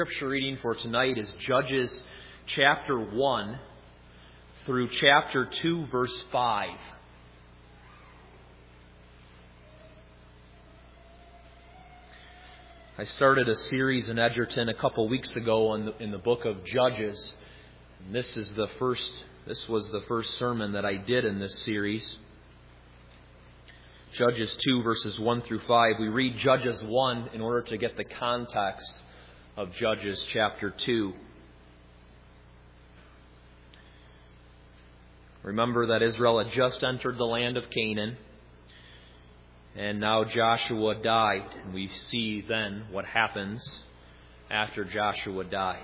Scripture reading for tonight is Judges chapter 1 through chapter 2, verse 5. I started a series in Edgerton a couple weeks ago in the book of Judges. And this was the first sermon that I did in this series. Judges 2, verses 1 through 5. We read Judges 1 in order to get the context of Judges chapter 2. Remember that Israel had just entered the land of Canaan, and now Joshua died. And we see then what happens after Joshua died.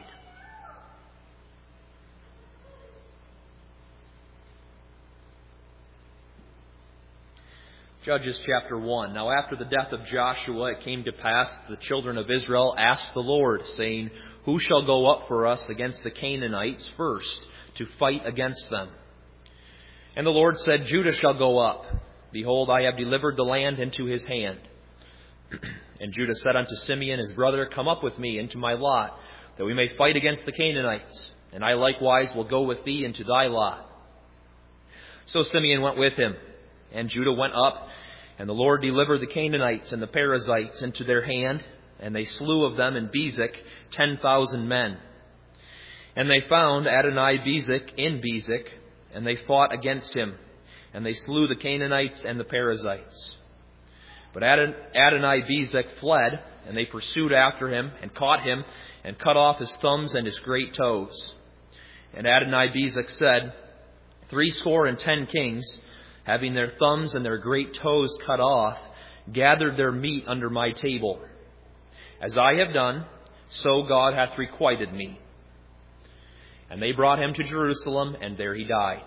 Judges chapter 1. Now after the death of Joshua, it came to pass that the children of Israel asked the Lord, saying, Who shall go up for us against the Canaanites first, to fight against them? And the Lord said, Judah shall go up. Behold, I have delivered the land into his hand. And Judah said unto Simeon his brother, Come up with me into my lot, that we may fight against the Canaanites. And I likewise will go with thee into thy lot. So Simeon went with him, and Judah went up, and the Lord delivered the Canaanites and the Perizzites into their hand, and they slew of them in Bezek 10,000 men. And they found Adoni-Bezek in Bezek, and they fought against him, and they slew the Canaanites and the Perizzites. But Adoni-Bezek fled, and they pursued after him, and caught him, and cut off his thumbs and his great toes. And Adoni-Bezek said, 70 kings, having their thumbs and their great toes cut off, gathered their meat under my table. As I have done, so God hath requited me. And they brought him to Jerusalem, and there he died.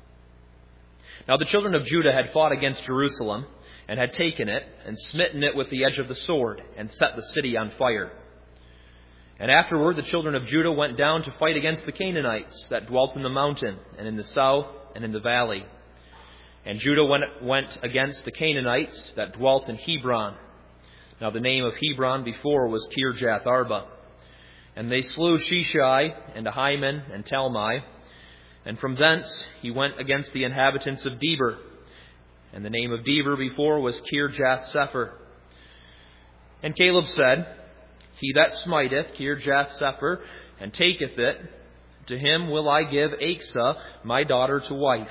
Now the children of Judah had fought against Jerusalem, and had taken it, and smitten it with the edge of the sword, and set the city on fire. And afterward the children of Judah went down to fight against the Canaanites that dwelt in the mountain, and in the south, and in the valley. And Judah went against the Canaanites that dwelt in Hebron. Now the name of Hebron before was Kirjath Arba. And they slew Sheshai, and Ahiman, and Talmai. And from thence he went against the inhabitants of Debir. And the name of Debir before was Kirjath Sepher. And Caleb said, He that smiteth Kirjath Sepher, and taketh it, to him will I give Achsah my daughter to wife.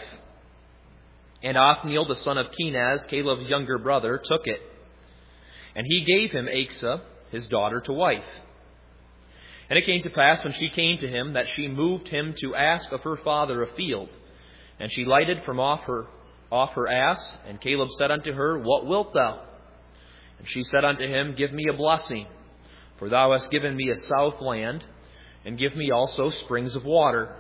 And Othniel, the son of Kenaz, Caleb's younger brother, took it. And he gave him Achsah, his daughter, to wife. And it came to pass, when she came to him, that she moved him to ask of her father a field. And she lighted from off her ass. And Caleb said unto her, What wilt thou? And she said unto him, Give me a blessing, for thou hast given me a south land, and give me also springs of water.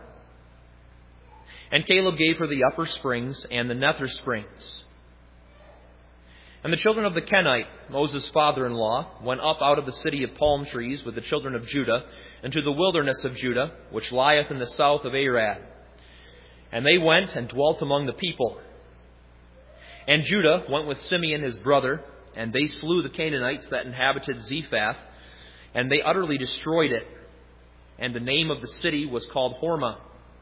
And Caleb gave her the upper springs and the nether springs. And the children of the Kenite, Moses' father-in-law, went up out of the city of palm trees with the children of Judah into the wilderness of Judah, which lieth in the south of Arad. And they went and dwelt among the people. And Judah went with Simeon his brother, and they slew the Canaanites that inhabited Zephath, and they utterly destroyed it. And the name of the city was called Hormah.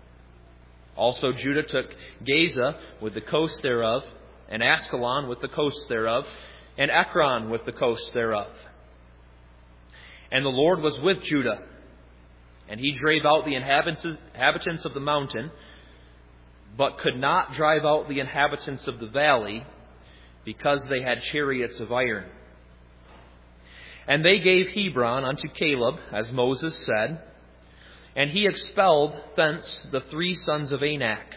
Also Judah took Gaza with the coast thereof, and Askelon with the coast thereof, and Ekron with the coast thereof. And the Lord was with Judah, and he drave out the inhabitants of the mountain, but could not drive out the inhabitants of the valley, because they had chariots of iron. And they gave Hebron unto Caleb, as Moses said, and he expelled thence the 3 sons of Anak.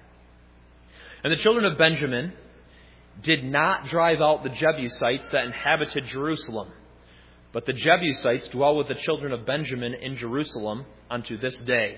And the children of Benjamin did not drive out the Jebusites that inhabited Jerusalem, but the Jebusites dwell with the children of Benjamin in Jerusalem unto this day.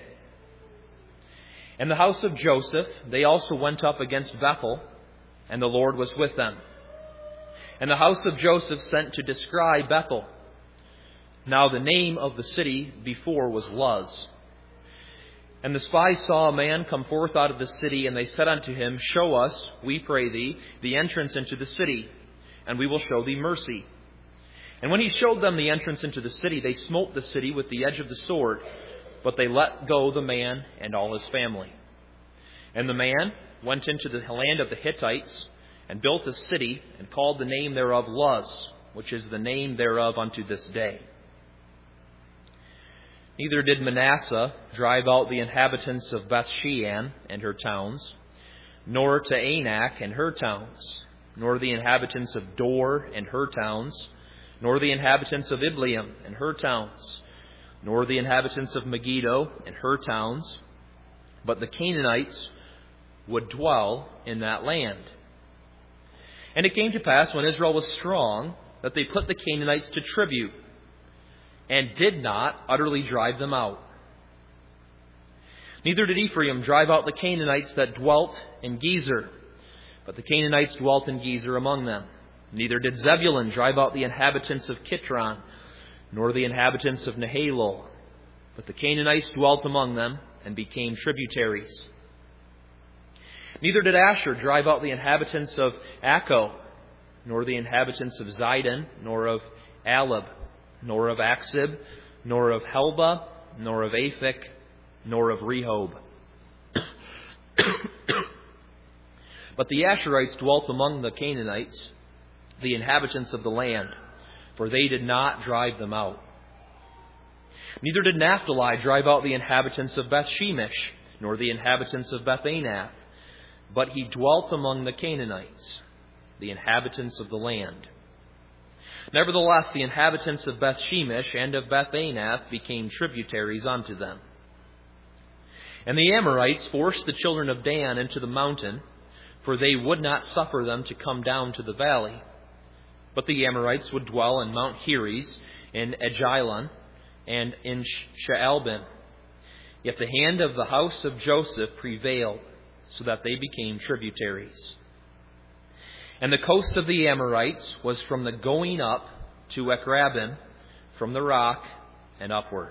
And the house of Joseph, they also went up against Bethel, and the Lord was with them. And the house of Joseph sent to descry Bethel. Now the name of the city before was Luz. And the spies saw a man come forth out of the city, and they said unto him, Show us, we pray thee, the entrance into the city, and we will show thee mercy. And when he showed them the entrance into the city, they smote the city with the edge of the sword, but they let go the man and all his family. And the man went into the land of the Hittites, and built a city, and called the name thereof Luz, which is the name thereof unto this day. Neither did Manasseh drive out the inhabitants of Bethshean and her towns, nor to Anak and her towns, nor the inhabitants of Dor and her towns, nor the inhabitants of Ibleam and her towns, nor the inhabitants of Megiddo and her towns, but the Canaanites would dwell in that land. And it came to pass, when Israel was strong, that they put the Canaanites to tribute, and did not utterly drive them out. Neither did Ephraim drive out the Canaanites that dwelt in Gezer, but the Canaanites dwelt in Gezer among them. Neither did Zebulun drive out the inhabitants of Kitron, nor the inhabitants of Nahalol, but the Canaanites dwelt among them, and became tributaries. Neither did Asher drive out the inhabitants of Akko, nor the inhabitants of Zidon, nor of Alab, nor of Aksib, nor of Helba, nor of Aphik, nor of Rehob. But the Asherites dwelt among the Canaanites, the inhabitants of the land, for they did not drive them out. Neither did Naphtali drive out the inhabitants of Bethshemesh, nor the inhabitants of Bethanath, but he dwelt among the Canaanites, the inhabitants of the land. Nevertheless, the inhabitants of Bethshemesh and of Bethanath became tributaries unto them. And the Amorites forced the children of Dan into the mountain, for they would not suffer them to come down to the valley. But the Amorites would dwell in Mount Heres, in Ajalon, and in Shaalbim. Yet the hand of the house of Joseph prevailed, so that they became tributaries. And the coast of the Amorites was from the going up to Ekrabim, from the rock and upward.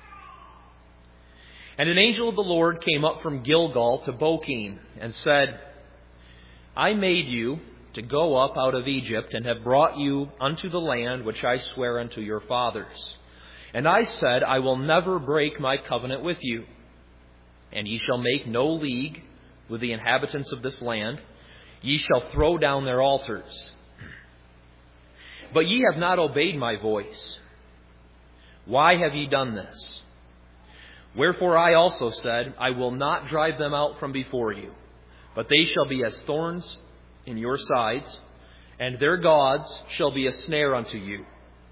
And an angel of the Lord came up from Gilgal to Bochim, and said, I made you to go up out of Egypt, and have brought you unto the land which I swear unto your fathers. And I said, I will never break my covenant with you. And ye shall make no league with the inhabitants of this land. Ye shall throw down their altars. But ye have not obeyed my voice. Why have ye done this? Wherefore I also said, I will not drive them out from before you, but they shall be as thorns in your sides, and their gods shall be a snare unto you.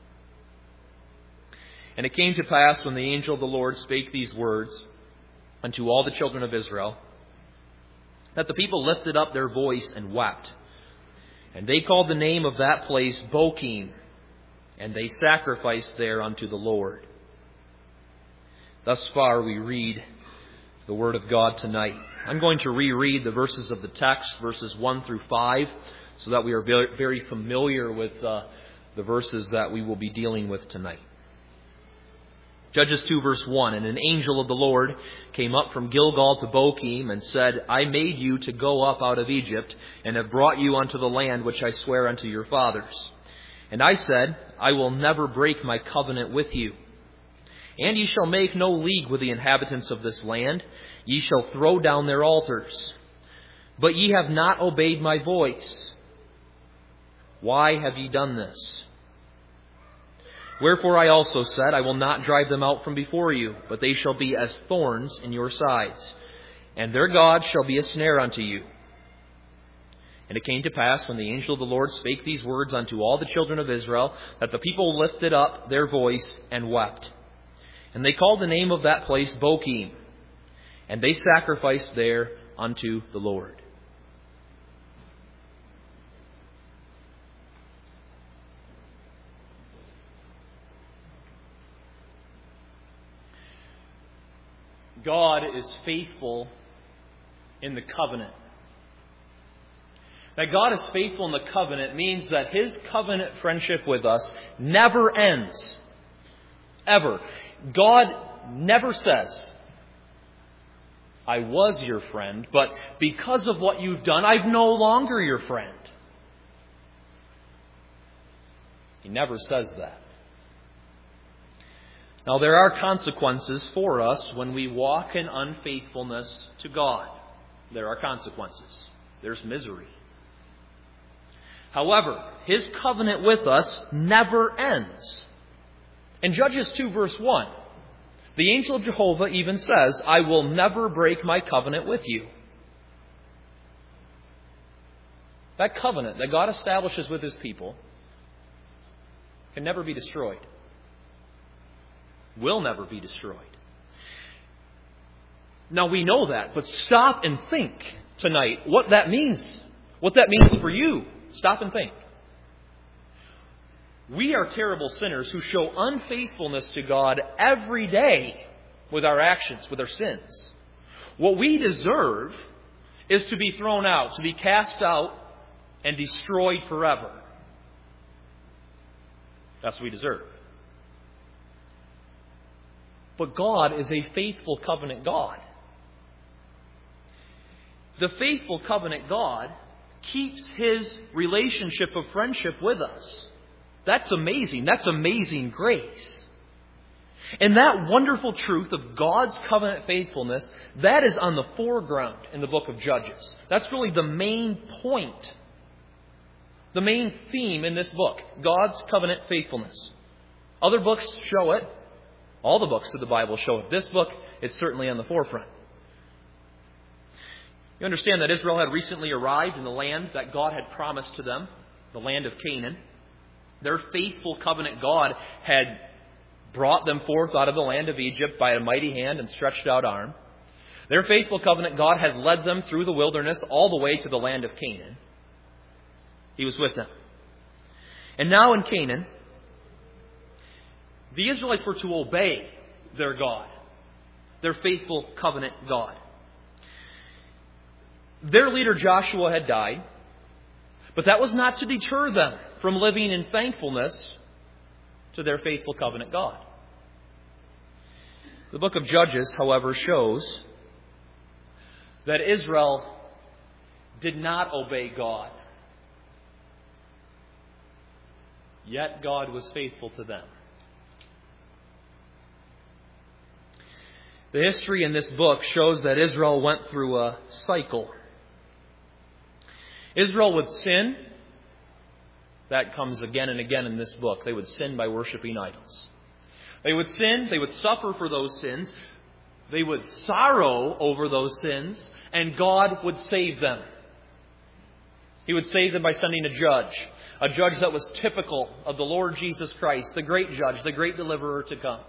And it came to pass, when the angel of the Lord spake these words unto all the children of Israel, that the people lifted up their voice and wept. And they called the name of that place Bochim, and they sacrificed there unto the Lord. Thus far we read the Word of God tonight. I'm going to reread the verses of the text, verses 1 through 5, so that we are very familiar with the verses that we will be dealing with tonight. Judges 2 verse 1, And an angel of the Lord came up from Gilgal to Bochim, and said, I made you to go up out of Egypt, and have brought you unto the land which I swear unto your fathers. And I said, I will never break my covenant with you. And ye shall make no league with the inhabitants of this land. Ye shall throw down their altars. But ye have not obeyed my voice. Why have ye done this? Wherefore I also said, I will not drive them out from before you, but they shall be as thorns in your sides, and their God shall be a snare unto you. And it came to pass, when the angel of the Lord spake these words unto all the children of Israel, that the people lifted up their voice and wept. And they called the name of that place Bochim, and they sacrificed there unto the Lord. God is faithful in the covenant. That God is faithful in the covenant means that His covenant friendship with us never ends. Ever. God never says, I was your friend, but because of what you've done, I'm no longer your friend. He never says that. Now, there are consequences for us when we walk in unfaithfulness to God. There are consequences. There's misery. However, His covenant with us never ends. In Judges 2, verse 1, the angel of Jehovah even says, I will never break my covenant with you. That covenant that God establishes with His people can never be destroyed. Will never be destroyed. Now we know that, but stop and think tonight what that means. What that means for you. Stop and think. We are terrible sinners who show unfaithfulness to God every day with our actions, with our sins. What we deserve is to be thrown out, to be cast out and destroyed forever. That's what we deserve. But God is a faithful covenant God. The faithful covenant God keeps His relationship of friendship with us. That's amazing. That's amazing grace. And that wonderful truth of God's covenant faithfulness, that is on the foreground in the book of Judges. That's really the main point. The main theme in this book. God's covenant faithfulness. Other books show it. All the books of the Bible show it. This book, it's certainly on the forefront. You understand that Israel had recently arrived in the land that God had promised to them, the land of Canaan. Their faithful covenant God had brought them forth out of the land of Egypt by a mighty hand and stretched out arm. Their faithful covenant God had led them through the wilderness all the way to the land of Canaan. He was with them. And now in Canaan, the Israelites were to obey their God, their faithful covenant God. Their leader Joshua had died, but that was not to deter them from living in thankfulness to their faithful covenant God. The book of Judges, however, shows that Israel did not obey God. Yet God was faithful to them. The history in this book shows that Israel went through a cycle. Israel would sin. That comes again and again in this book. They would sin by worshiping idols. They would sin. They would suffer for those sins. They would sorrow over those sins. And God would save them. He would save them by sending a judge that was typical of the Lord Jesus Christ, the great judge, the great deliverer to come.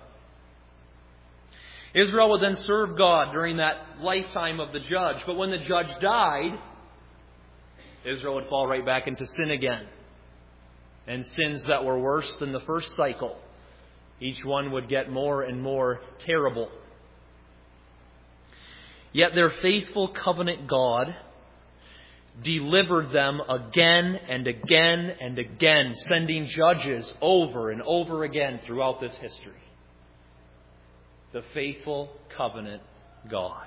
Israel would then serve God during that lifetime of the judge. But when the judge died, Israel would fall right back into sin again. And sins that were worse than the first cycle. Each one would get more and more terrible. Yet their faithful covenant God delivered them again and again and again, sending judges over and over again throughout this history. The faithful covenant God.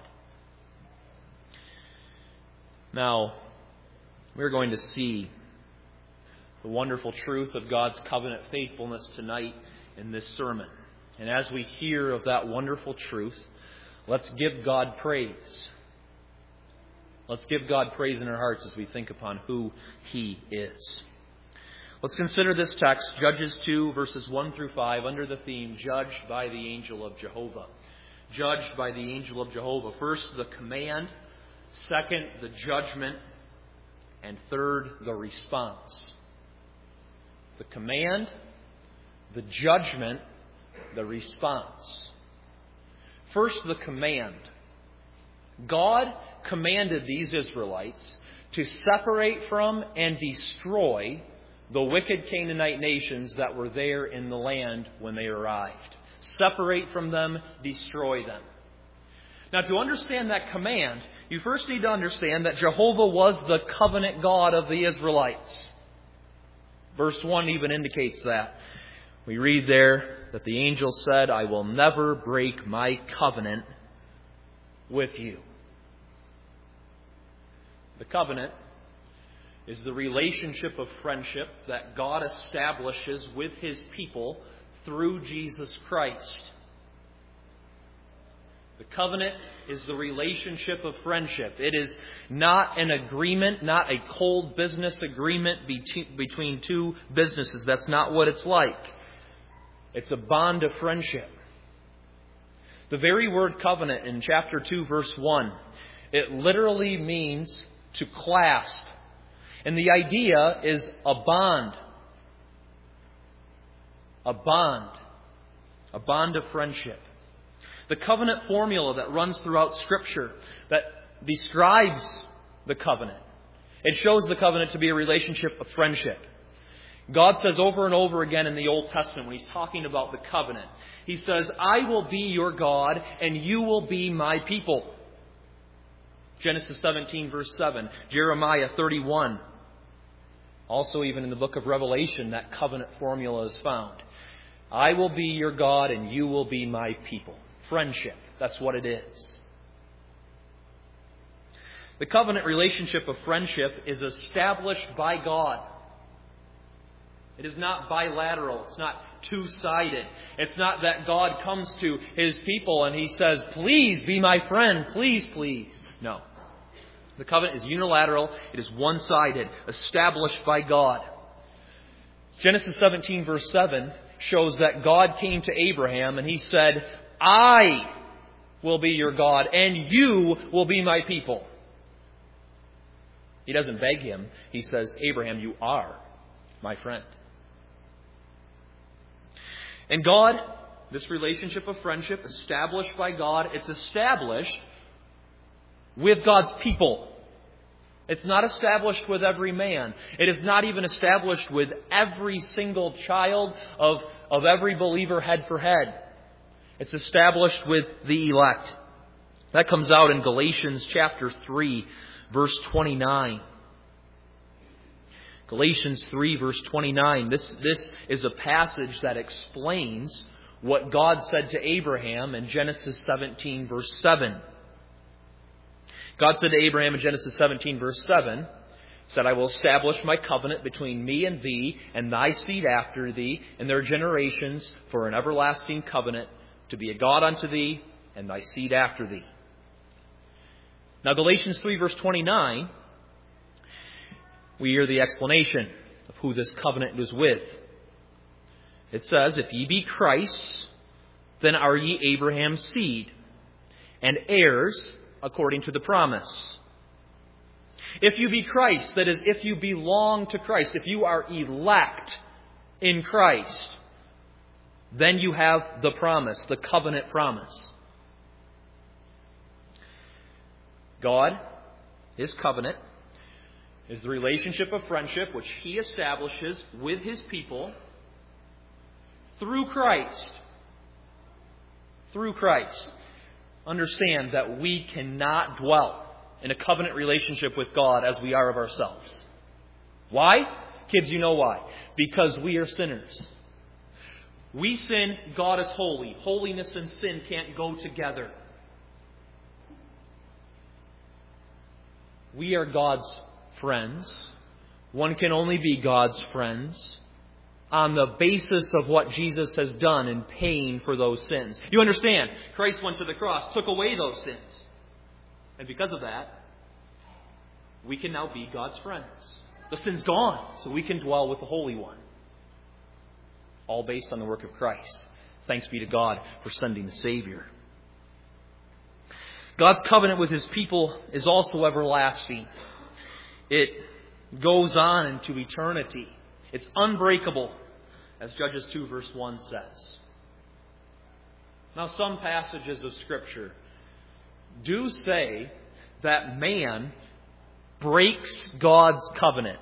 Now, we're going to see the wonderful truth of God's covenant faithfulness tonight in this sermon. And as we hear of that wonderful truth, let's give God praise. Let's give God praise in our hearts as we think upon who He is. Let's consider this text, Judges 2, verses 1 through 5, under the theme, Judged by the Angel of Jehovah. Judged by the Angel of Jehovah. First, the command. Second, the judgment. And third, the response. The command, the judgment, the response. First, the command. God commanded these Israelites to separate from and destroy the wicked Canaanite nations that were there in the land when they arrived. Separate from them, destroy them. Now, to understand that command, you first need to understand that Jehovah was the covenant God of the Israelites. Verse 1 even indicates that. We read there that the angel said, I will never break my covenant with you. The covenant is the relationship of friendship that God establishes with His people through Jesus Christ. The covenant is the relationship of friendship. It is not an agreement, not a cold business agreement between two businesses. That's not what it's like. It's a bond of friendship. The very word covenant in chapter 2, verse 1, it literally means to clasp. And the idea is a bond. A bond. A bond of friendship. The covenant formula that runs throughout Scripture that describes the covenant. It shows the covenant to be a relationship of friendship. God says over and over again in the Old Testament when He's talking about the covenant, He says, I will be your God and you will be my people. Genesis 17 verse 7. Jeremiah 31. Also even in the book of Revelation, that covenant formula is found. I will be your God and you will be my people. Friendship. That's what it is. The covenant relationship of friendship is established by God. It is not bilateral. It's not two-sided. It's not that God comes to His people and He says, please be my friend. Please, please. No. The covenant is unilateral. It is one-sided, established by God. Genesis 17 verse 7 shows that God came to Abraham and He said, I will be your God and you will be my people. He doesn't beg him. He says, Abraham, you are my friend. And God, this relationship of friendship established by God, it's established with God's people. It's not established with every man. It is not even established with every single child of every believer head for head. It's established with the elect. That comes out in Galatians chapter 3, verse 29. Galatians 3, verse 29. This is a passage that explains what God said to Abraham in Genesis 17, verse 7. God said to Abraham in Genesis 17, verse 7, said, I will establish my covenant between me and thee, and thy seed after thee, and their generations, for an everlasting covenant, to be a God unto thee, and thy seed after thee. Now, Galatians 3, verse 29, we hear the explanation of who this covenant was with. It says, if ye be Christ's, then are ye Abraham's seed, and heirs according to the promise. If you be Christ, that is, if you belong to Christ, if you are elect in Christ, then you have the promise, the covenant promise. God, His covenant, is the relationship of friendship which He establishes with His people through Christ. Through Christ. Understand that we cannot dwell in a covenant relationship with God as we are of ourselves. Why? Kids, you know why. Because we are sinners. We sin, God is holy. Holiness and sin can't go together. We are God's friends. One can only be God's friends on the basis of what Jesus has done in paying for those sins. You understand? Christ went to the cross, took away those sins. And because of that, we can now be God's friends. The sin's gone, so we can dwell with the Holy One. All based on the work of Christ. Thanks be to God for sending the Savior. God's covenant with His people is also everlasting. It goes on into eternity. It's unbreakable, as Judges 2 verse 1 says. Now, some passages of Scripture do say that man breaks God's covenant.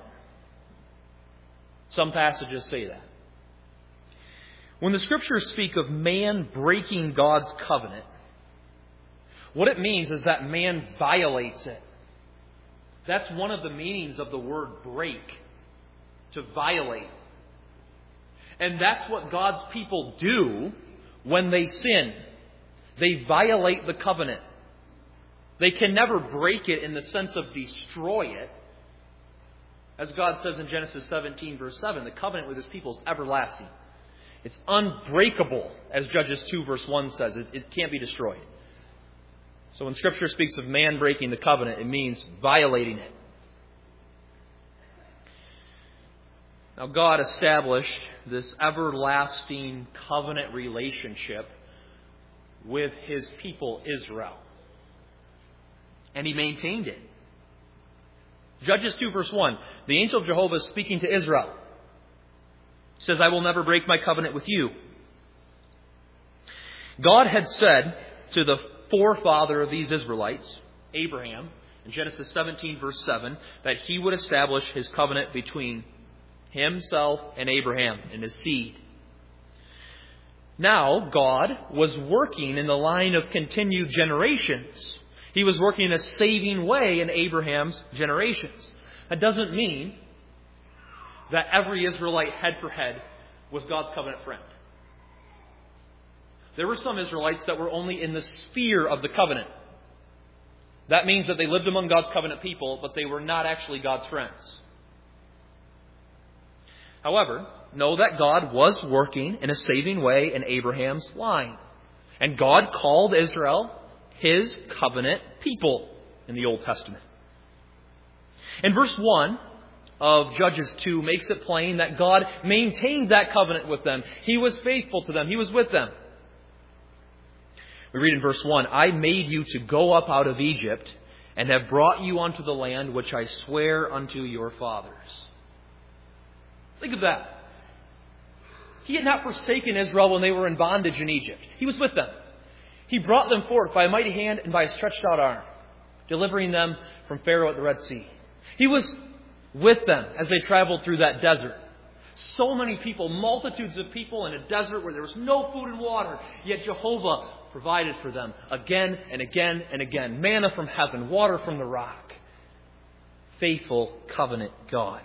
Some passages say that. When the Scriptures speak of man breaking God's covenant, what it means is that man violates it. That's one of the meanings of the word break. To violate. And that's what God's people do when they sin. They violate the covenant. They can never break it in the sense of destroy it. As God says in Genesis 17, verse 7, the covenant with His people is everlasting. It's unbreakable, as Judges 2, verse 1 says. It can't be destroyed. So when Scripture speaks of man breaking the covenant, it means violating it. Now, God established this everlasting covenant relationship with His people, Israel. And He maintained it. Judges 2, verse 1, the angel of Jehovah is speaking to Israel. He says, I will never break my covenant with you. God had said to the forefather of these Israelites, Abraham, in Genesis 17, verse 7, that He would establish His covenant between Himself and Abraham and his seed. Now, God was working in the line of continued generations. He was working in a saving way in Abraham's generations. That doesn't mean that every Israelite head for head was God's covenant friend. There were some Israelites that were only in the sphere of the covenant. That means that they lived among God's covenant people, but they were not actually God's friends. However, know that God was working in a saving way in Abraham's line. And God called Israel His covenant people in the Old Testament. And verse 1 of Judges 2 makes it plain that God maintained that covenant with them. He was faithful to them. He was with them. We read in verse 1, I made you to go up out of Egypt and have brought you unto the land which I swear unto your fathers. Think of that. He had not forsaken Israel when they were in bondage in Egypt. He was with them. He brought them forth by a mighty hand and by a stretched out arm, delivering them from Pharaoh at the Red Sea. He was with them as they traveled through that desert. So many people, multitudes of people in a desert where there was no food and water, yet Jehovah provided for them again and again and again. Manna from heaven, water from the rock. Faithful covenant God.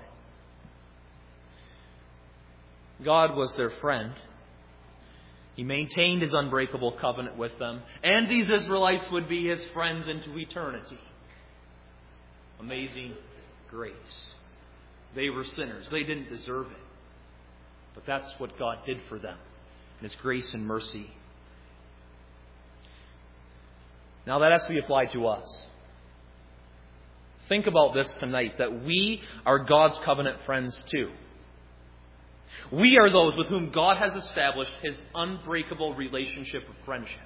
God was their friend. He maintained His unbreakable covenant with them. And these Israelites would be His friends into eternity. Amazing grace. They were sinners. They didn't deserve it. But that's what God did for them. His grace and mercy. Now that has to be applied to us. Think about this tonight, that we are God's covenant friends too. We are those with whom God has established His unbreakable relationship of friendship.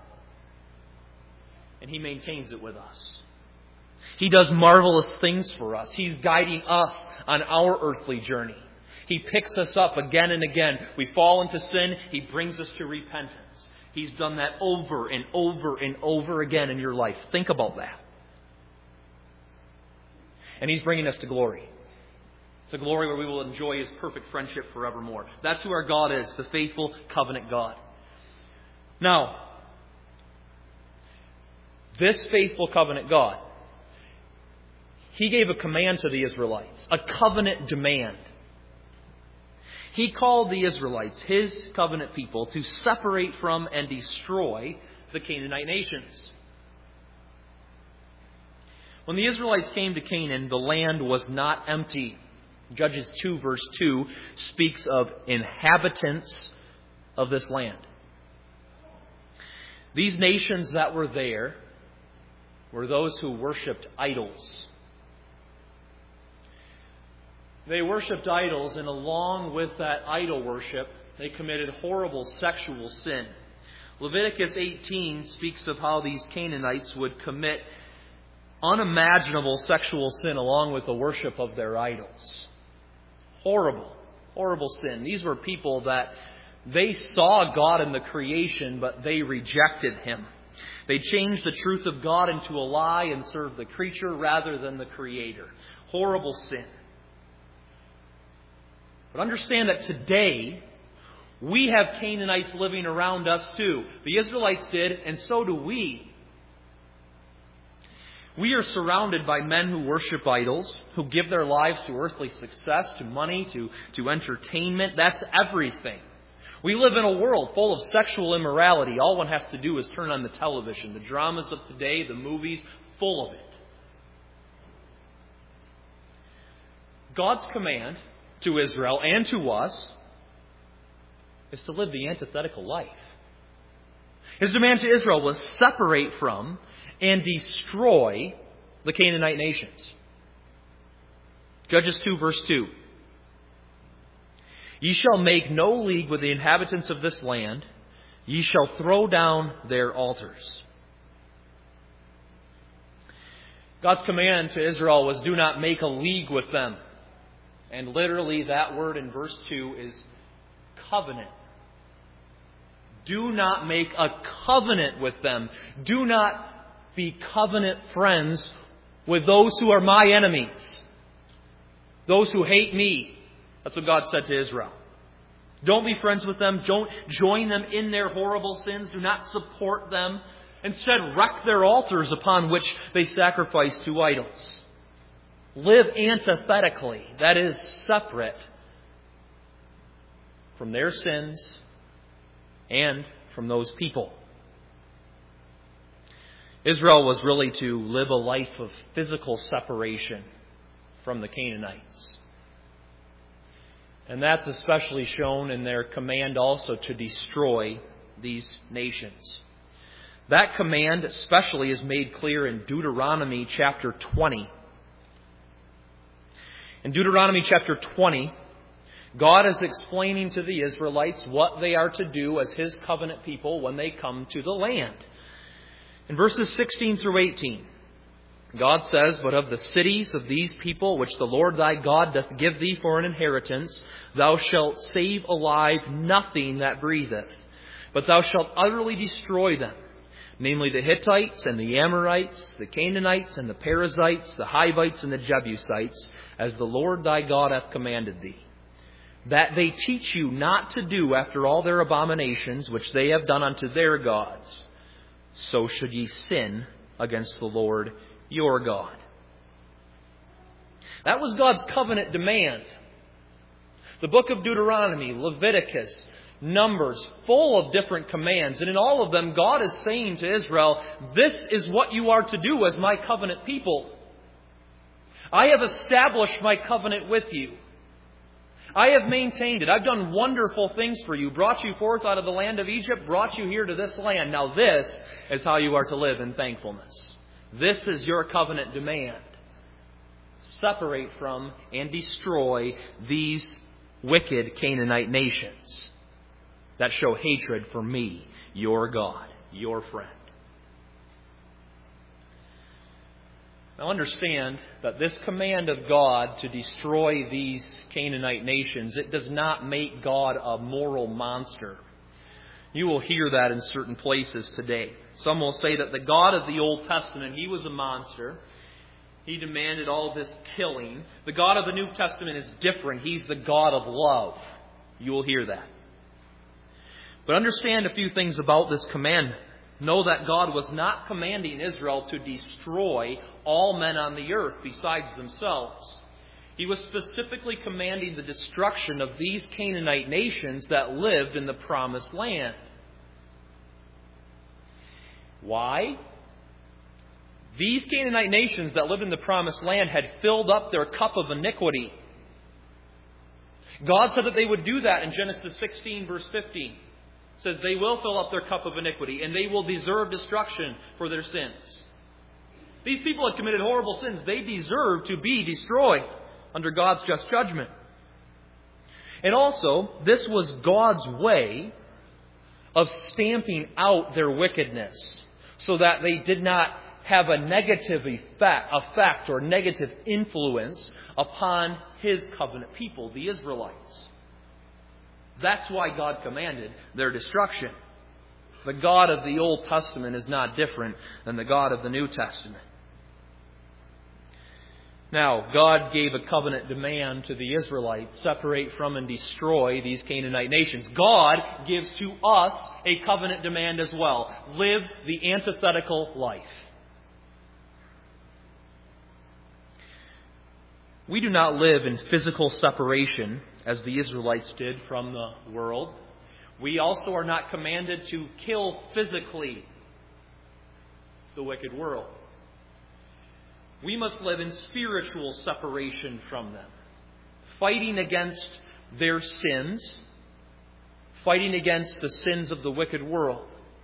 And He maintains it with us. He does marvelous things for us. He's guiding us on our earthly journey. He picks us up again and again. We fall into sin. He brings us to repentance. He's done that over and over and over again in your life. Think about that. And He's bringing us to glory. It's a glory where we will enjoy His perfect friendship forevermore. That's who our God is, the faithful covenant God. Now, this faithful covenant God, He gave a command to the Israelites, a covenant demand. He called the Israelites, His covenant people, to separate from and destroy the Canaanite nations. When the Israelites came to Canaan, the land was not empty. Judges 2 verse 2 speaks of inhabitants of this land. These nations that were there were those who worshipped idols. They worshipped idols, and along with that idol worship, they committed horrible sexual sin. Leviticus 18 speaks of how these Canaanites would commit unimaginable sexual sin along with the worship of their idols. Horrible, horrible sin. These were people that they saw God in the creation, but they rejected Him. They changed the truth of God into a lie and served the creature rather than the Creator. Horrible sin. But understand that today, we have Canaanites living around us too. The Israelites did, and so do we. We are surrounded by men who worship idols, who give their lives to earthly success, to money, to entertainment. That's everything. We live in a world full of sexual immorality. All one has to do is turn on the television. The dramas of today, the movies, full of it. God's command to Israel and to us is to live the antithetical life. His demand to Israel was separate from and destroy the Canaanite nations. Judges 2 verse 2. Ye shall make no league with the inhabitants of this land. Ye shall throw down their altars. God's command to Israel was, do not make a league with them. And literally that word in verse 2 is covenant. Do not make a covenant with them. Do not be covenant friends with those who are my enemies. Those who hate me. That's what God said to Israel. Don't be friends with them. Don't join them in their horrible sins. Do not support them. Instead, wreck their altars upon which they sacrifice to idols. Live antithetically. That is, separate from their sins and from those people. Israel was really to live a life of physical separation from the Canaanites. And that's especially shown in their command also to destroy these nations. That command especially is made clear in Deuteronomy chapter 20. In Deuteronomy chapter 20, God is explaining to the Israelites what they are to do as His covenant people when they come to the land. In verses 16 through 18, God says, But of the cities of these people, which the Lord thy God doth give thee for an inheritance, thou shalt save alive nothing that breatheth, but thou shalt utterly destroy them, namely the Hittites and the Amorites, the Canaanites and the Perizzites, the Hivites and the Jebusites, as the Lord thy God hath commanded thee, that they teach you not to do after all their abominations which they have done unto their gods. So should ye sin against the Lord your God. That was God's covenant demand. The book of Deuteronomy, Leviticus, Numbers, full of different commands. And in all of them, God is saying to Israel, this is what you are to do as my covenant people. I have established my covenant with you. I have maintained it. I've done wonderful things for you. Brought you forth out of the land of Egypt. Brought you here to this land. Now this is how you are to live in thankfulness. This is your covenant demand. Separate from and destroy these wicked Canaanite nations that show hatred for me, your God, your friend. Now understand that this command of God to destroy these Canaanite nations, it does not make God a moral monster. You will hear that in certain places today. Some will say that the God of the Old Testament, He was a monster. He demanded all this killing. The God of the New Testament is different. He's the God of love. You will hear that. But understand a few things about this commandment. Know that God was not commanding Israel to destroy all men on the earth besides themselves. He was specifically commanding the destruction of these Canaanite nations that lived in the promised land. Why? These Canaanite nations that lived in the promised land had filled up their cup of iniquity. God said that they would do that in Genesis 16 verse 15. It says they will fill up their cup of iniquity and they will deserve destruction for their sins. These people had committed horrible sins. They deserve to be destroyed under God's just judgment. And also, this was God's way of stamping out their wickedness so that they did not have a negative effect or negative influence upon His covenant people, the Israelites. That's why God commanded their destruction. The God of the Old Testament is not different than the God of the New Testament. Now, God gave a covenant demand to the Israelites, separate from and destroy these Canaanite nations. God gives to us a covenant demand as well. Live the antithetical life. We do not live in physical separation as the Israelites did from the world. We also are not commanded to kill physically the wicked world. We must live in spiritual separation from them. fighting against their sins, fighting against the sins of the wicked world.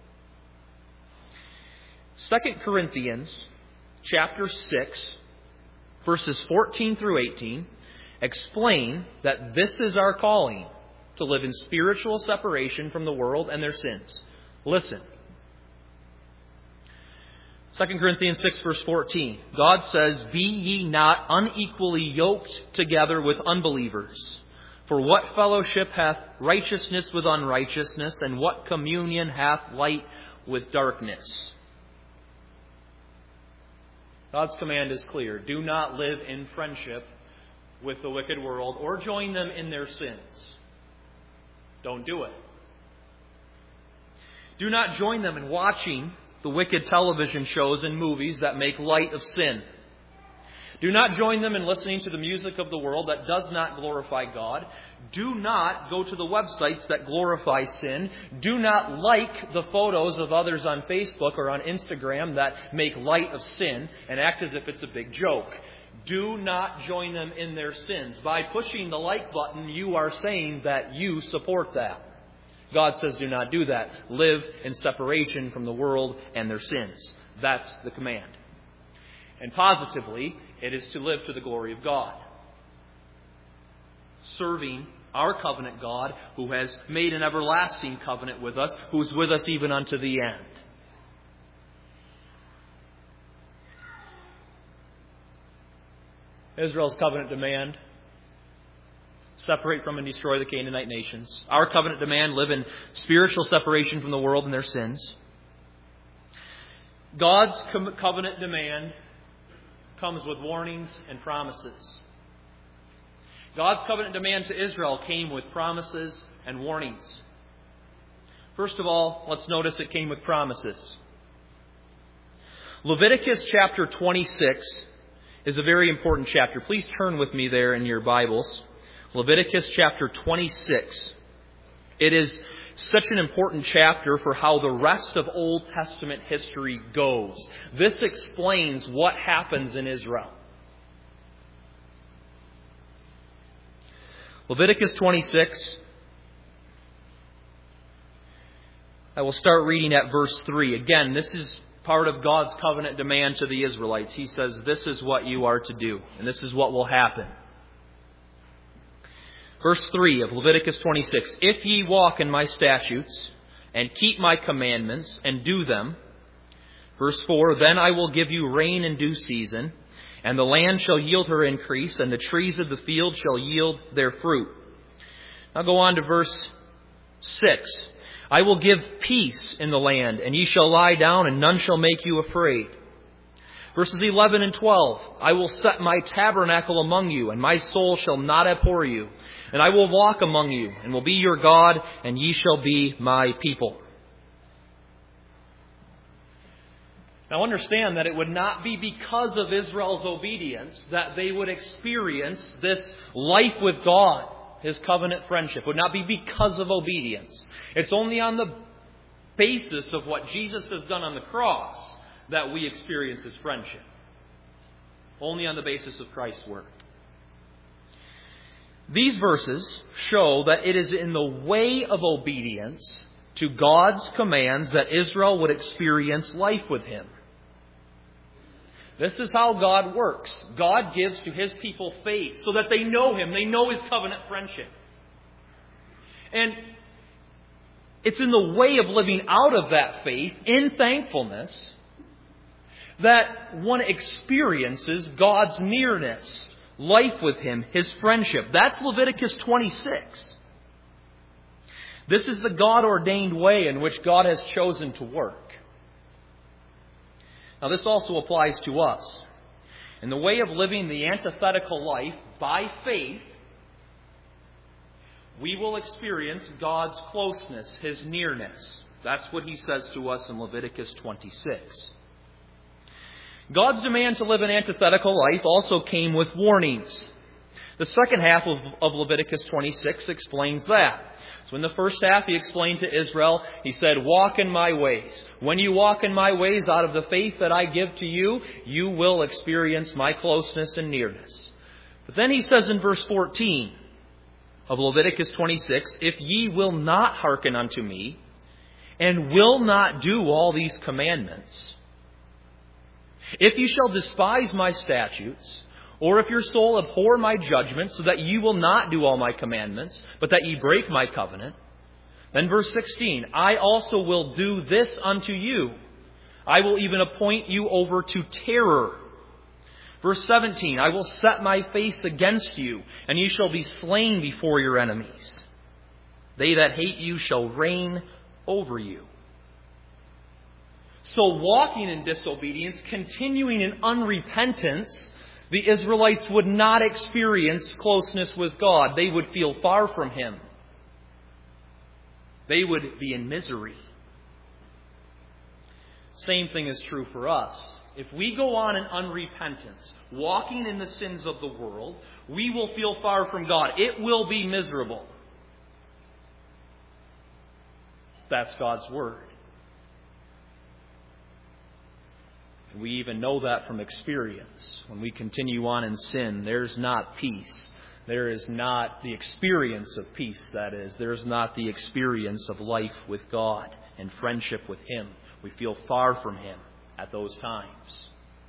2 Corinthians chapter 6, verses 14 through 18, explain that this is our calling, to live in spiritual separation from the world and their sins. Listen. 2 Corinthians 6, verse 14. God says, "Be ye not unequally yoked together with unbelievers. For what fellowship hath righteousness with unrighteousness, and what communion hath light with darkness?" God's command is clear. Do not live in friendship with the wicked world or join them in their sins. Don't do it. Do not join them in watching the wicked television shows and movies that make light of sin. Do not join them in listening to the music of the world that does not glorify God. Do not go to the websites that glorify sin. Do not like the photos of others on Facebook or on Instagram that make light of sin and act as if it's a big joke. Do not join them in their sins. By pushing the like button, you are saying that you support that. God says do not do that. Live in separation from the world and their sins. That's the command. And positively, it is to live to the glory of God, serving our covenant God who has made an everlasting covenant with us, who is with us even unto the end. Israel's covenant demand: separate from and destroy the Canaanite nations. Our covenant demand: live in spiritual separation from the world and their sins. God's covenant demand comes with warnings and promises. God's covenant demand to Israel came with promises and warnings. First of all, let's notice it came with promises. Leviticus chapter 26 is a very important chapter. Please turn with me there in your Bibles. Leviticus chapter 26. It is such an important chapter for how the rest of Old Testament history goes. This explains what happens in Israel. Leviticus 26. I will start reading at verse 3. Again, this is part of God's covenant demand to the Israelites. He says, this is what you are to do, and this is what will happen. Verse 3 of Leviticus 26, "If ye walk in my statutes, and keep my commandments, and do them." Verse 4, "Then I will give you rain in due season, and the land shall yield her increase, and the trees of the field shall yield their fruit." Now go on to verse 6. "I will give peace in the land, and ye shall lie down, and none shall make you afraid." Verses 11 and 12, "I will set my tabernacle among you, and my soul shall not abhor you. And I will walk among you, and will be your God, and ye shall be my people." Now understand that it would not be because of Israel's obedience that they would experience this life with God, His covenant friendship. It would not be because of obedience. It's only on the basis of what Jesus has done on the cross that we experience His friendship. Only on the basis of Christ's work. These verses show that it is in the way of obedience to God's commands that Israel would experience life with Him. This is how God works. God gives to His people faith so that they know Him. They know His covenant friendship. And it's in the way of living out of that faith in thankfulness that one experiences God's nearness, life with Him, His friendship. That's Leviticus 26. This is the God-ordained way in which God has chosen to work. Now, this also applies to us. In the way of living the antithetical life by faith, we will experience God's closeness, His nearness. That's what He says to us in Leviticus 26. God's demand to live an antithetical life also came with warnings. The second half of Leviticus 26 explains that. So in the first half, He explained to Israel, He said, "Walk in my ways. When you walk in my ways out of the faith that I give to you, you will experience my closeness and nearness." But then he says in verse 14 of Leviticus 26, if ye will not hearken unto me, and will not do all these commandments, if ye shall despise my statutes, or if your soul abhor my judgments, so that ye will not do all my commandments, but that ye break my covenant, then verse 16, I also will do this unto you. I will even appoint you over to terror. Verse 17, I will set my face against you, and ye shall be slain before your enemies. They that hate you shall reign over you. So walking in disobedience, continuing in unrepentance, the Israelites would not experience closeness with God. They would feel far from Him. They would be in misery. Same thing is true for us. If we go on in unrepentance, walking in the sins of the world, we will feel far from God. It will be miserable. That's God's Word. We even know that from experience. When we continue on in sin, there's not peace. There is not the experience of peace, that is. There's not the experience of life with God and friendship with Him. We feel far from Him at those times.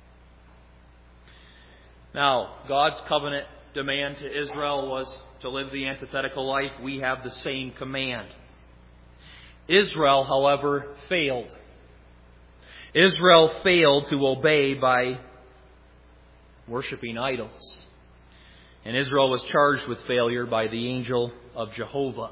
Now, God's covenant demand to Israel was to live the antithetical life. We have the same command. Israel, however, failed. Israel failed to obey by worshiping idols. And Israel was charged with failure by the angel of Jehovah.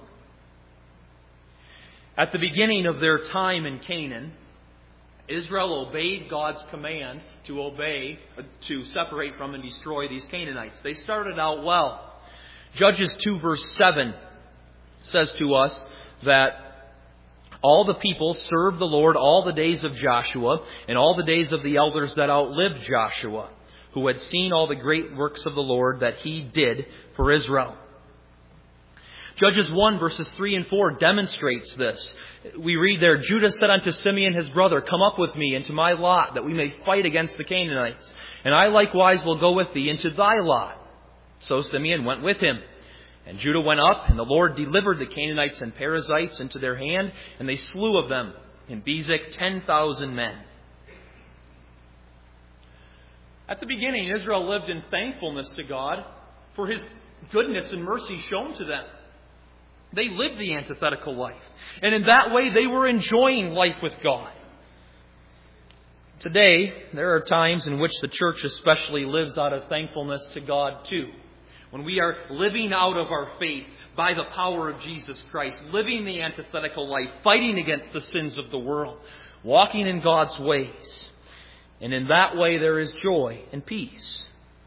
At the beginning of their time in Canaan, Israel obeyed God's command to separate from and destroy these Canaanites. They started out well. Judges 2 verse 7 says to us that all the people served the Lord all the days of Joshua and all the days of the elders that outlived Joshua, who had seen all the great works of the Lord that He did for Israel. Judges 1 verses 3 and 4 demonstrates this. We read there, Judah said unto Simeon his brother, come up with me into my lot, that we may fight against the Canaanites. And I likewise will go with thee into thy lot. So Simeon went with him. And Judah went up, and the Lord delivered the Canaanites and Perizzites into their hand, and they slew of them in Bezek 10,000 men. At the beginning, Israel lived in thankfulness to God for His goodness and mercy shown to them. They lived the antithetical life. And in that way, they were enjoying life with God. Today, there are times in which the church especially lives out of thankfulness to God too. When we are living out of our faith by the power of Jesus Christ, living the antithetical life, fighting against the sins of the world, walking in God's ways. And in that way there is joy and peace.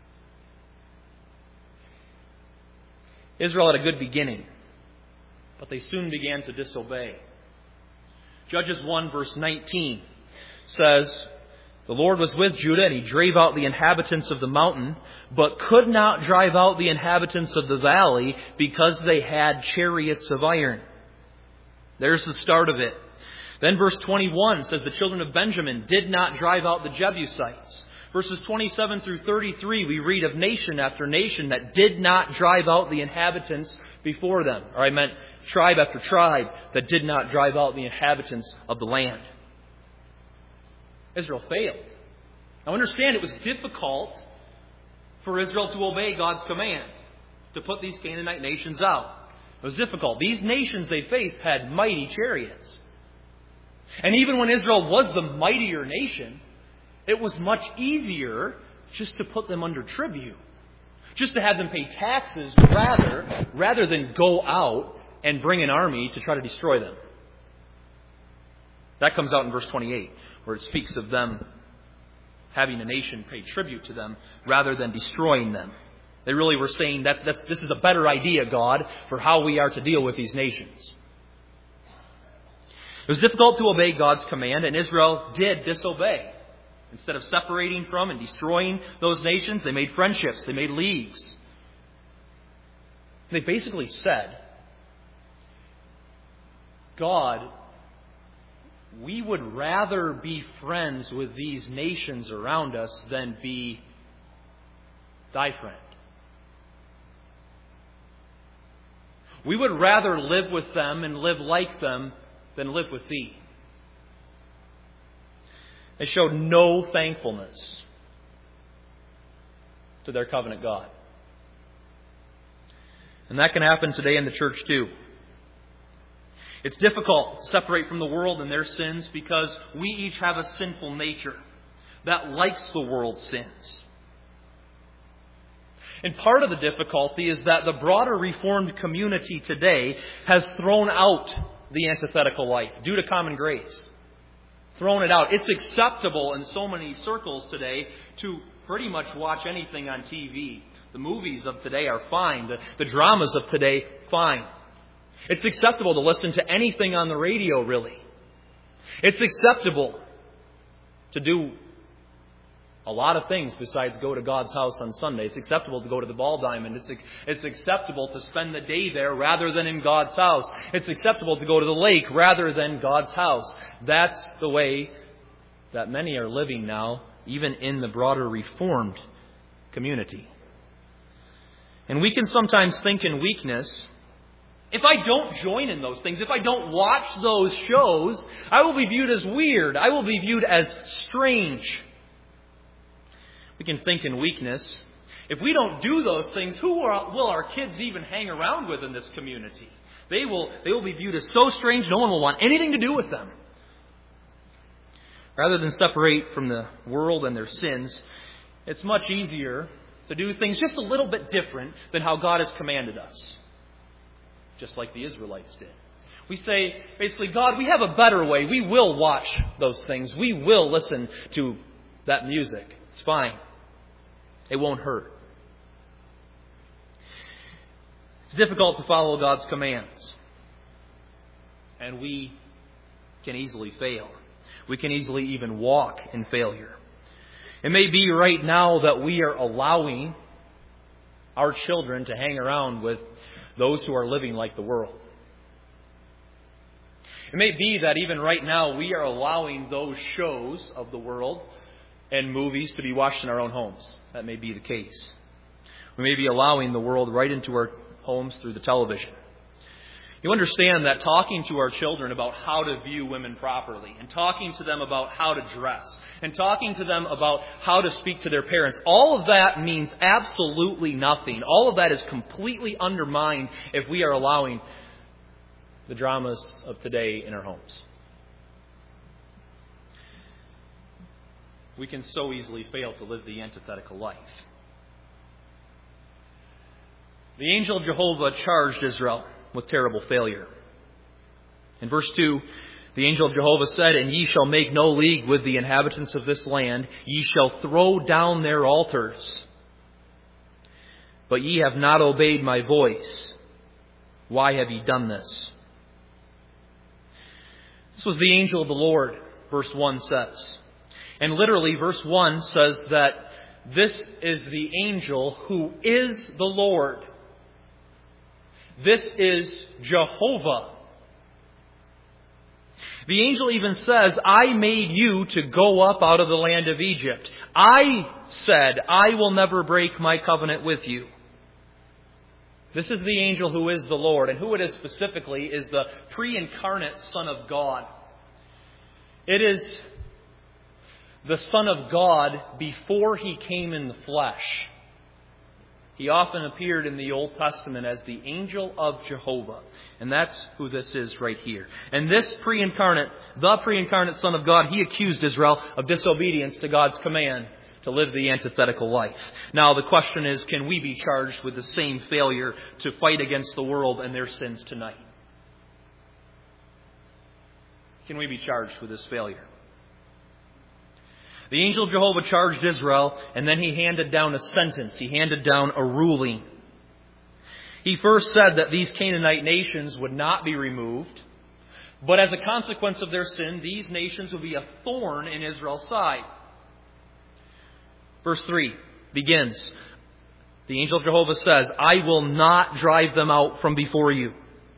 Israel had a good beginning, but they soon began to disobey. Judges 1 verse 19 says, the Lord was with Judah, and He drave out the inhabitants of the mountain, but could not drive out the inhabitants of the valley, because they had chariots of iron. There's the start of it. Then verse 21 says the children of Benjamin did not drive out the Jebusites. Verses 27 through 33, we read of nation after nation that did not drive out the inhabitants before them. Or I meant tribe after tribe that did not drive out the inhabitants of the land. Israel failed. Now understand, it was difficult for Israel to obey God's command to put these Canaanite nations out. It was difficult. These nations they faced had mighty chariots. And even when Israel was the mightier nation, it was much easier just to put them under tribute. Just to have them pay taxes rather than go out and bring an army to try to destroy them. That comes out in verse 28, where it speaks of them having a nation pay tribute to them rather than destroying them. They really were saying this is a better idea, God, for how we are to deal with these nations. It was difficult to obey God's command, and Israel did disobey. Instead of separating from and destroying those nations, they made friendships, they made leagues. They basically said, God, we would rather be friends with these nations around us than be thy friend. We would rather live with them and live like them than live with thee. They showed no thankfulness to their covenant God. And that can happen today in the church too. It's difficult to separate from the world and their sins because we each have a sinful nature that likes the world's sins. And part of the difficulty is that the broader Reformed community today has thrown out the antithetical life due to common grace. Thrown it out. It's acceptable in so many circles today to pretty much watch anything on TV. The movies of today are fine. The dramas of today, fine. It's acceptable to listen to anything on the radio, really. It's acceptable to do a lot of things besides go to God's house on Sunday. It's acceptable to go to the Ball Diamond. It's acceptable to spend the day there rather than in God's house. It's acceptable to go to the lake rather than God's house. That's the way that many are living now, even in the broader Reformed community. And we can sometimes think in weakness, if I don't join in those things, if I don't watch those shows, I will be viewed as weird. I will be viewed as strange. We can think in weakness. If we don't do those things, who will our kids even hang around with in this community? They will be viewed as so strange, no one will want anything to do with them. Rather than separate from the world and their sins, it's much easier to do things just a little bit different than how God has commanded us. Just like the Israelites did. We say, basically, God, we have a better way. We will watch those things. We will listen to that music. It's fine. It won't hurt. It's difficult to follow God's commands. And we can easily fail. We can easily even walk in failure. It may be right now that we are allowing our children to hang around with those who are living like the world. It may be that even right now we are allowing those shows of the world and movies to be watched in our own homes. That may be the case. We may be allowing the world right into our homes through the television. You understand that talking to our children about how to view women properly, and talking to them about how to dress, and talking to them about how to speak to their parents, all of that means absolutely nothing. All of that is completely undermined if we are allowing the dramas of today in our homes. We can so easily fail to live the antithetical life. The angel of Jehovah charged Israel with terrible failure. In verse 2, the angel of Jehovah said, "And ye shall make no league with the inhabitants of this land. Ye shall throw down their altars. But ye have not obeyed my voice. Why have ye done this?" This was the angel of the Lord, verse 1 says. And literally, verse 1 says that this is the angel who is the Lord. This is Jehovah. The angel even says, "I made you to go up out of the land of Egypt. I said, I will never break my covenant with you." This is the angel who is the Lord. And who it is specifically is the pre-incarnate Son of God. It is the Son of God before He came in the flesh. He often appeared in the Old Testament as the angel of Jehovah. And that's who this is right here. And this the pre-incarnate Son of God, He accused Israel of disobedience to God's command to live the antithetical life. Now the question is, can we be charged with the same failure to fight against the world and their sins tonight? Can we be charged with this failure? The angel of Jehovah charged Israel, and then he handed down a sentence. He handed down a ruling. He first said that these Canaanite nations would not be removed, but as a consequence of their sin, these nations would be a thorn in Israel's side. Verse 3 begins. The angel of Jehovah says, "I will not drive them out from before you."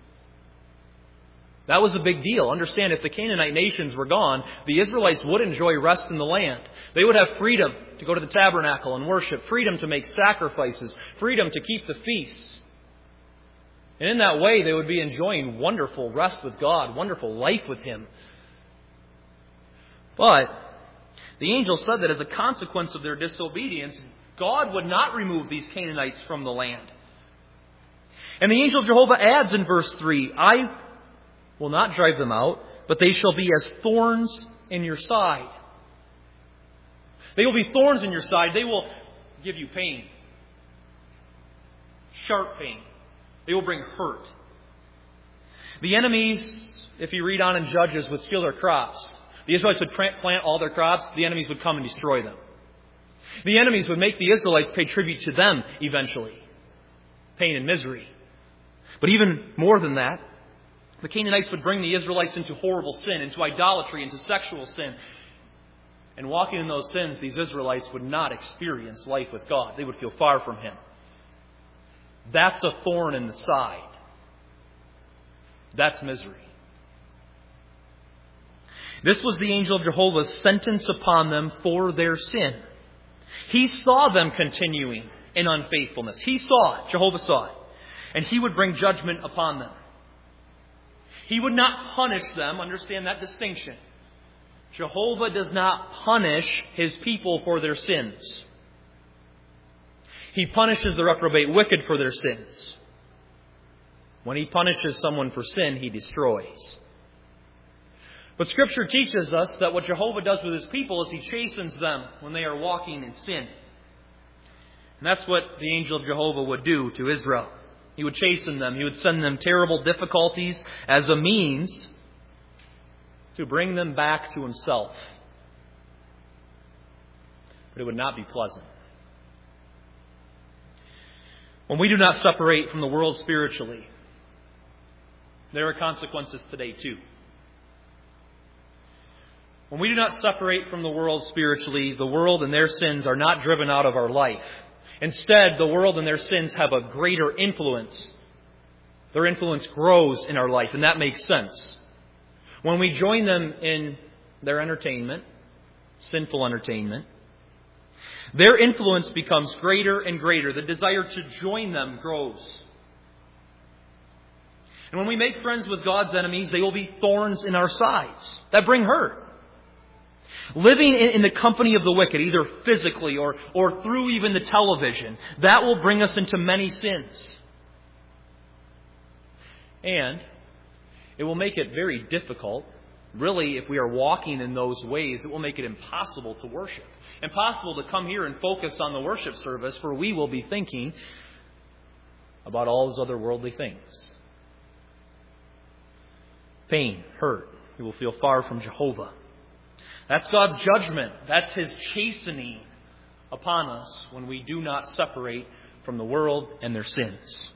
That was a big deal. Understand, if the Canaanite nations were gone, the Israelites would enjoy rest in the land. They would have freedom to go to the tabernacle and worship, freedom to make sacrifices, freedom to keep the feasts. And in that way, they would be enjoying wonderful rest with God, wonderful life with Him. But the angel said that as a consequence of their disobedience, God would not remove these Canaanites from the land. And the angel of Jehovah adds in verse 3, I will not drive them out, but they shall be as thorns in your side. They will be thorns in your side. They will give you pain. Sharp pain. They will bring hurt. The enemies, if you read on in Judges, would steal their crops. The Israelites would plant all their crops. The enemies would come and destroy them. The enemies would make the Israelites pay tribute to them eventually. Pain and misery. But even more than that, the Canaanites would bring the Israelites into horrible sin, into idolatry, into sexual sin. And walking in those sins, these Israelites would not experience life with God. They would feel far from Him. That's a thorn in the side. That's misery. This was the angel of Jehovah's sentence upon them for their sin. He saw them continuing in unfaithfulness. He saw it. Jehovah saw it. And He would bring judgment upon them. He would not punish them. Understand that distinction. Jehovah does not punish His people for their sins. He punishes the reprobate wicked for their sins. When He punishes someone for sin, He destroys. But Scripture teaches us that what Jehovah does with His people is He chastens them when they are walking in sin. And that's what the angel of Jehovah would do to Israel. He would chasten them. He would send them terrible difficulties as a means to bring them back to Himself. But it would not be pleasant. When we do not separate from the world spiritually, there are consequences today too. When we do not separate from the world spiritually, the world and their sins are not driven out of our life. Instead, the world and their sins have a greater influence. Their influence grows in our life, and that makes sense. When we join them in their entertainment, sinful entertainment, their influence becomes greater and greater. The desire to join them grows. And when we make friends with God's enemies, they will be thorns in our sides that bring hurt. Living in the company of the wicked, either physically or through even the television, that will bring us into many sins. And it will make it very difficult. Really, if we are walking in those ways, it will make it impossible to worship. Impossible to come here and focus on the worship service, for we will be thinking about all those other worldly things. Pain, hurt. We will feel far from Jehovah. That's God's judgment. That's His chastening upon us when we do not separate from the world and their sins.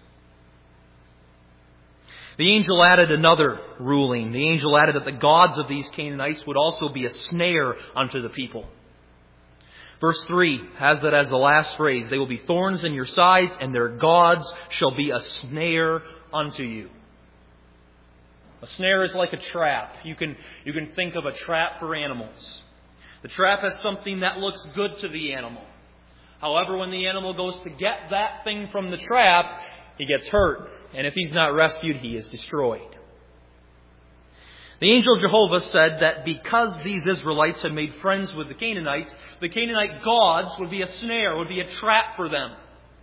The angel added another ruling. The angel added that the gods of these Canaanites would also be a snare unto the people. Verse 3 has that as the last phrase. They will be thorns in your sides, and their gods shall be a snare unto you. A snare is like a trap. You can think of a trap for animals. The trap has something that looks good to the animal. However, when the animal goes to get that thing from the trap, he gets hurt. And if he's not rescued, he is destroyed. The angel of Jehovah said that because these Israelites had made friends with the Canaanite gods would be a snare, would be a trap for them.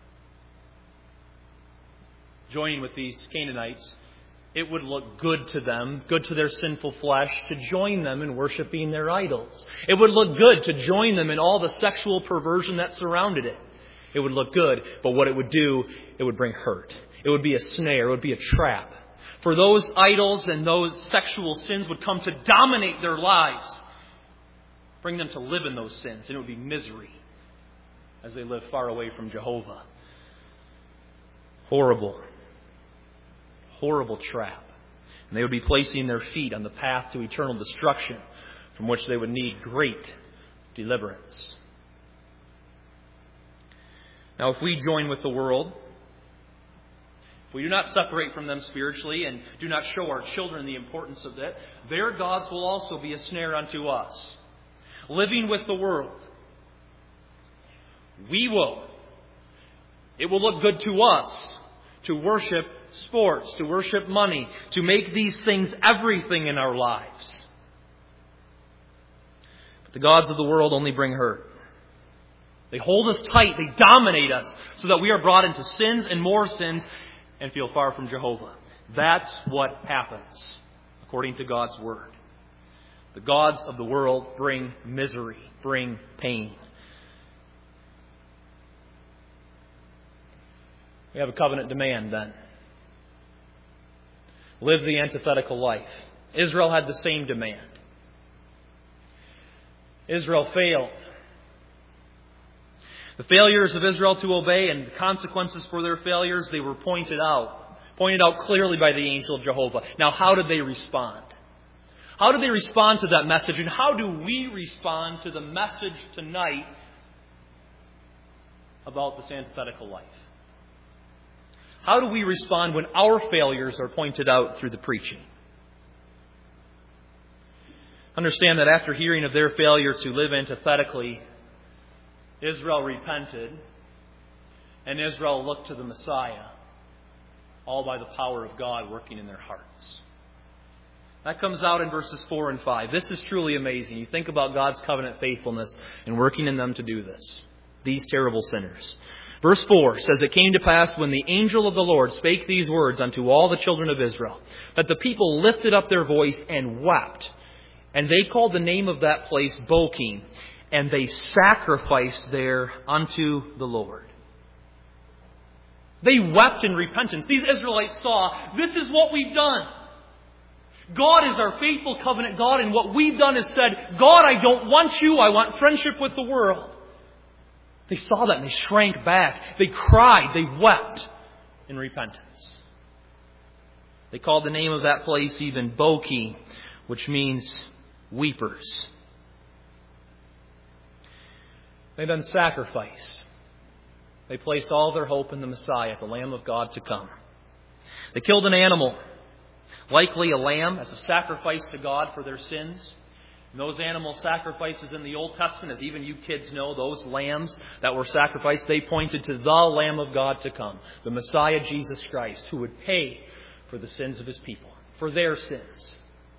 Joining with these Canaanites, it would look good to them, good to their sinful flesh, to join them in worshiping their idols. It would look good to join them in all the sexual perversion that surrounded it. It would look good, but what it would do, it would bring hurt. It would be a snare. It would be a trap. For those idols and those sexual sins would come to dominate their lives. Bring them to live in those sins. And it would be misery as they live far away from Jehovah. Horrible. Horrible trap. And they would be placing their feet on the path to eternal destruction, from which they would need great deliverance. Now, if we join with the world, if we do not separate from them spiritually and do not show our children the importance of that, their gods will also be a snare unto us. Living with the world, it will look good to us to worship sports, to worship money, to make these things everything in our lives. But the gods of the world only bring hurt. They hold us tight, they dominate us, so that we are brought into sins and more sins and feel far from Jehovah. That's what happens, according to God's Word. The gods of the world bring misery, bring pain. We have a covenant demand then. Live the antithetical life. Israel had the same demand. Israel failed. The failures of Israel to obey and the consequences for their failures, they were pointed out clearly by the angel of Jehovah. Now, how did they respond? How did they respond to that message? And how do we respond to the message tonight about this antithetical life? How do we respond when our failures are pointed out through the preaching? Understand that after hearing of their failure to live antithetically, Israel repented, and Israel looked to the Messiah, all by the power of God working in their hearts. That comes out in verses 4 and 5. This is truly amazing. You think about God's covenant faithfulness and working in them to do this. These terrible sinners. Verse 4 says, "It came to pass when the angel of the Lord spake these words unto all the children of Israel, that the people lifted up their voice and wept. And they called the name of that place Bochim, and they sacrificed there unto the Lord." They wept in repentance. These Israelites saw, this is what we've done. God is our faithful covenant God, and what we've done is said, God, I don't want you, I want friendship with the world. They saw that and they shrank back. They cried, they wept in repentance. They called the name of that place even Bochim, which means weepers. They then sacrificed. They placed all their hope in the Messiah, the Lamb of God to come. They killed an animal, likely a lamb, as a sacrifice to God for their sins. And those animal sacrifices in the Old Testament, as even you kids know, those lambs that were sacrificed, they pointed to the Lamb of God to come, the Messiah Jesus Christ, who would pay for the sins of His people, for their sins.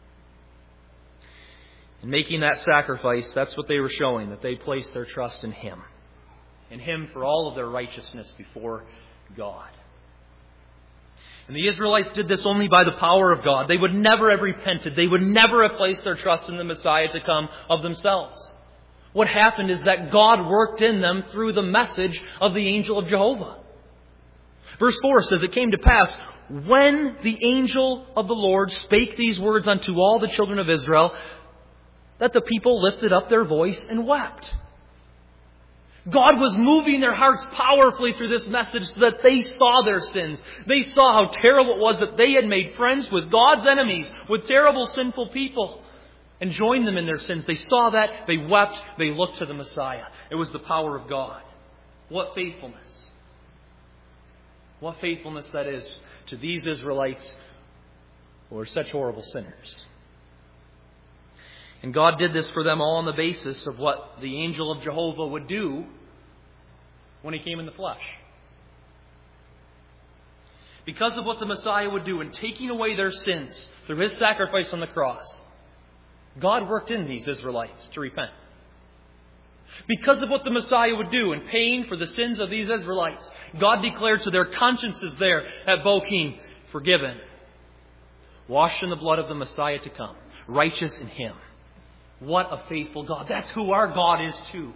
In making that sacrifice, that's what they were showing, that they placed their trust in Him for all of their righteousness before God. And the Israelites did this only by the power of God. They would never have repented. They would never have placed their trust in the Messiah to come of themselves. What happened is that God worked in them through the message of the angel of Jehovah. Verse 4 says, "It came to pass, when the angel of the Lord spake these words unto all the children of Israel, that the people lifted up their voice and wept." God was moving their hearts powerfully through this message so that they saw their sins. They saw how terrible it was that they had made friends with God's enemies, with terrible sinful people, and joined them in their sins. They saw that, they wept, they looked to the Messiah. It was the power of God. What faithfulness. What faithfulness that is to these Israelites who are such horrible sinners. And God did this for them all on the basis of what the angel of Jehovah would do when He came in the flesh. Because of what the Messiah would do in taking away their sins through His sacrifice on the cross, God worked in these Israelites to repent. Because of what the Messiah would do in paying for the sins of these Israelites, God declared to their consciences there at Bochim, forgiven, washed in the blood of the Messiah to come, righteous in Him. What a faithful God. That's who our God is too.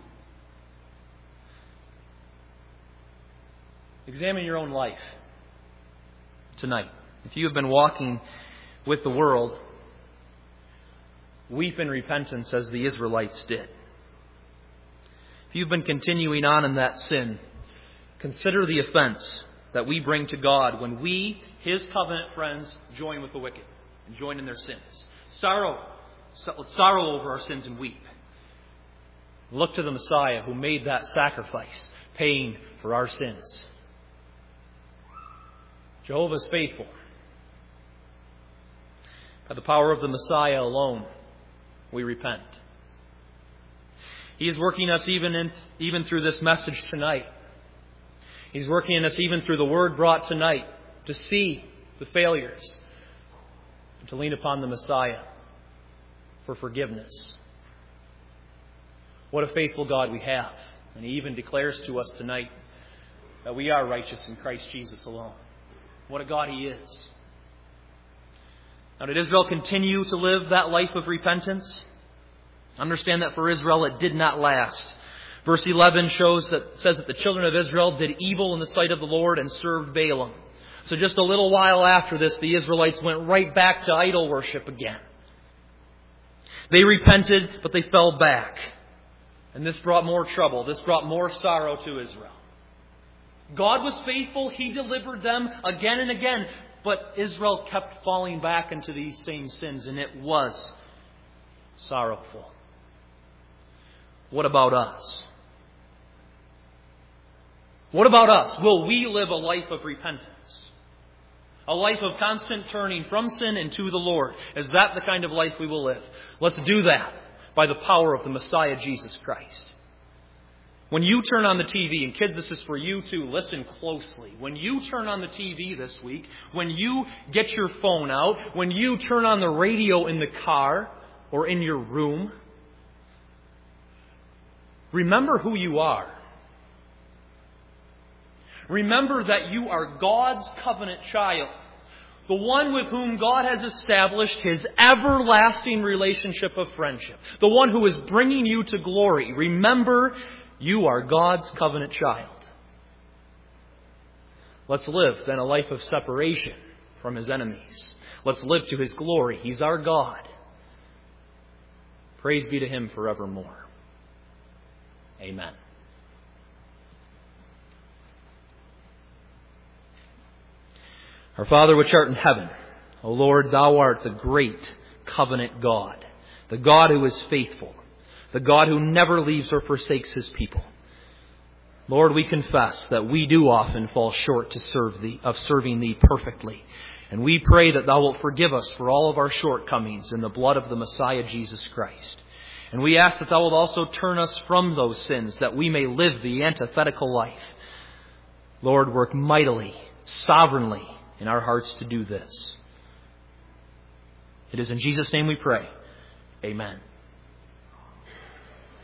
Examine your own life tonight. If you have been walking with the world, weep in repentance as the Israelites did. If you've been continuing on in that sin, consider the offense that we bring to God when we, His covenant friends, join with the wicked and join in their sins. Let's sorrow over our sins and weep. Look to the Messiah who made that sacrifice, paying for our sins. Jehovah is faithful. By the power of the Messiah alone, we repent. He is working us even through this message tonight. He's working in us even through the word brought tonight to see the failures, and to lean upon the Messiah for forgiveness. What a faithful God we have. And He even declares to us tonight that we are righteous in Christ Jesus alone. What a God He is. Now, did Israel continue to live that life of repentance? Understand that for Israel it did not last. Verse 11 says that the children of Israel did evil in the sight of the Lord and served Balaam. So just a little while after this, the Israelites went right back to idol worship again. They repented, but they fell back. And this brought more trouble. This brought more sorrow to Israel. God was faithful. He delivered them again and again. But Israel kept falling back into these same sins, and it was sorrowful. What about us? What about us? Will we live a life of repentance? A life of constant turning from sin and to the Lord? Is that the kind of life we will live? Let's do that by the power of the Messiah, Jesus Christ. When you turn on the TV, and kids, this is for you too, listen closely. When you turn on the TV this week, when you get your phone out, when you turn on the radio in the car or in your room, remember who you are. Remember that you are God's covenant child. The one with whom God has established His everlasting relationship of friendship. The one who is bringing you to glory. Remember, you are God's covenant child. Let's live then a life of separation from His enemies. Let's live to His glory. He's our God. Praise be to Him forevermore. Amen. Our Father which art in heaven, O Lord, Thou art the great covenant God, the God who is faithful, the God who never leaves or forsakes His people. Lord, we confess that we do often fall short of serving Thee perfectly. And we pray that Thou wilt forgive us for all of our shortcomings in the blood of the Messiah, Jesus Christ. And we ask that Thou wilt also turn us from those sins, that we may live the antithetical life. Lord, work mightily, sovereignly in our hearts to do this. It is in Jesus' name we pray. Amen.